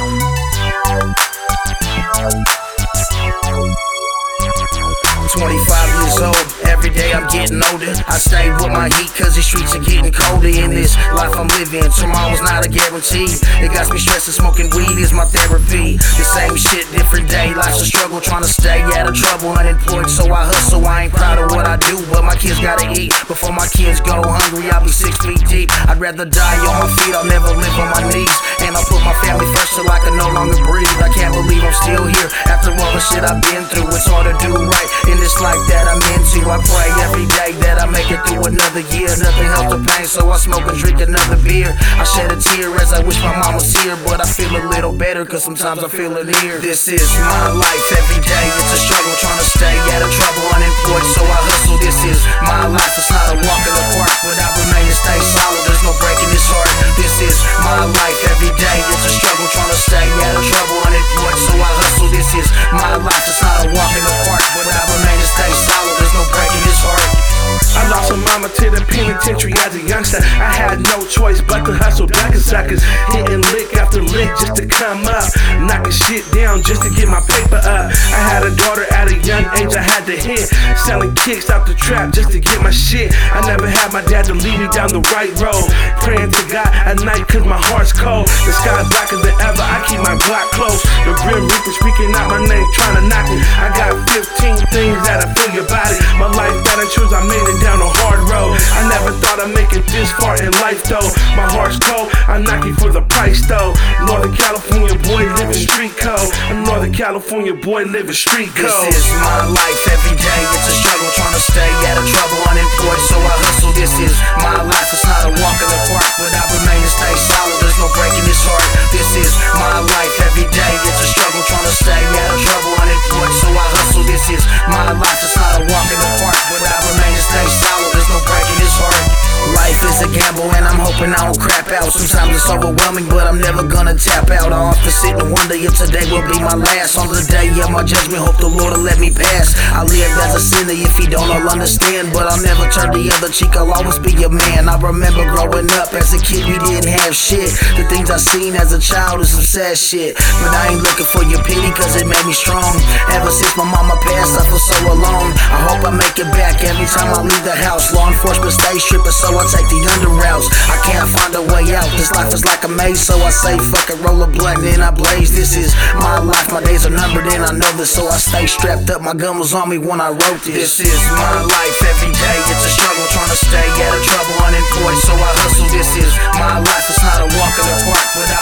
$25 years old, every day I'm getting older. I stay with my heat cause these streets are getting colder. In this life I'm living, tomorrow's not a guarantee. It got me stressing, smoking weed is my therapy. The same shit, different day, life's a struggle. Trying to stay out of trouble, unemployed so I hustle. I ain't proud of what I do, but my kids gotta eat. Before my kids go hungry, I'll be 6 feet deep. I'd rather die on my feet, I'll never live on my knees. And I'll put my family first till I can no longer breathe. I can't believe I'm still here after all the shit I've been through. It's hard to do right in this life that I'm into. I pray every day that I make it through another year. Nothing helps the pain, so I smoke and drink another beer. I shed a tear as I wish my mom was here, but I feel a little better cause sometimes I feel it here. This is my life every day, it's a struggle trying to stay out of trouble. Unemployed so I hustle, this is my life. It's not a walk in the park, but I remain and stay solid. There's no breaking this heart. This is my life every day, it's a struggle trying to stay out of trouble. Unemployed so I hustle, this is my life. It's not a walk in the park, but I remain and stay solid. There's no breaking this heart. I lost a mama to the penitentiary as a youngster. I had no choice but to hustle back in suckers, hitting lick after lick just to come up, knocking shit down just to get my paper up. I had a daughter at a young age I had to hit, selling kicks out the trap just to get my shit. I never had my dad to lead me down the right road, praying to God at night cause my heart's cold. The sky's blacker than ever, I keep my block close. The Grim Reaper speaking out my name, trying to knock me. I got 15 things that I feel your body. My life that I choose, I made it down a hard road. I never thought I'd make it this far in life though. My heart's cold, I knock you for the price though. Northern California boy living street code. I'm Northern California boy living street code. This is my life every day, it's a struggle trying to stay out of trouble. Unemployed so I hustle, this is my life. It's not a walk in the park, but I remain and stay solid. There's no breaking this heart. This is my life every day, it's a struggle trying to stay out of trouble. Unemployed so I hustle, this is my life. It's not a walk in the park, but I remain and stay solid. There's no breaking this heart. Life is a gamble and I'm hoping I don't crap out. Sometimes it's overwhelming but I'm never gonna tap out. I often sit and wonder if today will be my last. On the day of my judgment, hope the Lord will let me pass. I live as a sinner, if he don't, I'll understand. But I'll never turn the other cheek, I'll always be a man. I remember growing up as a kid, we didn't have shit. The things I seen as a child is some sad shit, but I ain't looking for your pity cause it made me strong. Ever since my mama passed, I feel so alone. I hope I make it back every time I leave the house. Law enforcement stay stripping, so I take the under routes. I can't find a way out, this life is like a maze. So I say fuck it, roll a blunt and I blaze. This is my life, my days are numbered and I know this. So I stay strapped up, my gun was on me when I wrote this. This is my life every day, it's a struggle trying to stay out of trouble. Unemployed so I hustle, this is my life. It's not a walk in the park, but